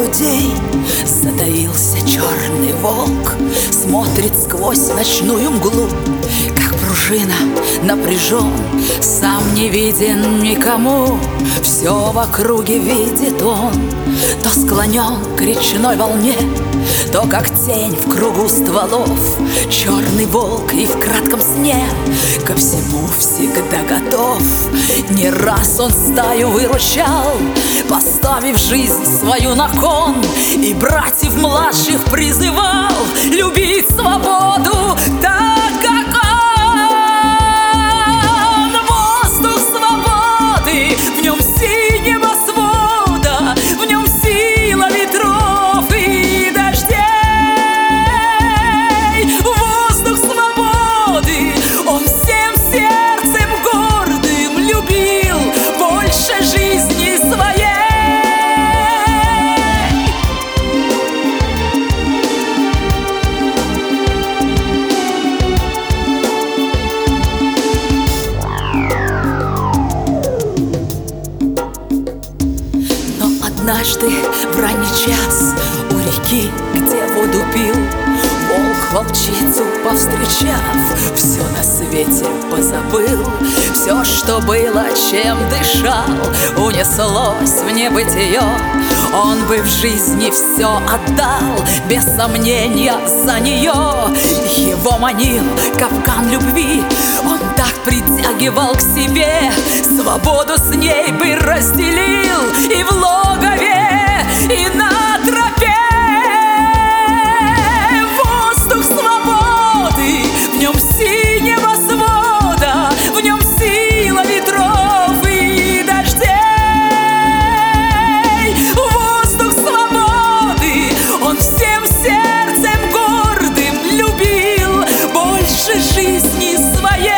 людей затаился черный волк, смотрит сквозь ночную мглу, как пружина напряжен, сам не виден никому. Все в округе видит он, то склонен к речной волне, то как тень в кругу стволов. Черный волк и в кратком сне ко всему всегда готов. Не раз он стаю выручал, поставив жизнь свою на кон, и братьев младших призывал любить свободу так, как он. Воздух свободы, в нем синего свода, в нем сила ветров и дождей. Воздух свободы, он всем сердцем гордым любил больше жизни своей. Однажды в ранний час у реки, где воду пил, волк волчицу повстречав, все на свете позабыл. Все, что было, чем дышал, унеслось в небытие. Он бы в жизни все отдал, без сомнения, за нее. Его манил капкан любви, он так притягивал к себе. Свободу с ней бы разделил и в логове, и на тропе. Воздух свободы, в нем синего свода, в нем сила ветров и дождей. Воздух свободы, он всем сердцем гордым любил больше жизни своей.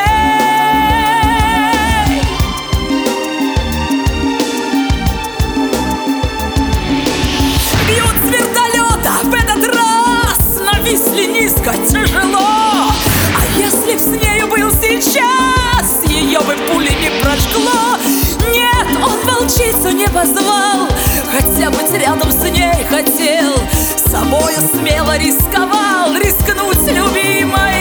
Нависли низко, тяжело. А если б с нею был сейчас, ее бы пули не прожгло. Нет, он волчицу не позвал, хотя быть рядом с ней хотел. Собою смело рисковал рискнуть любимой.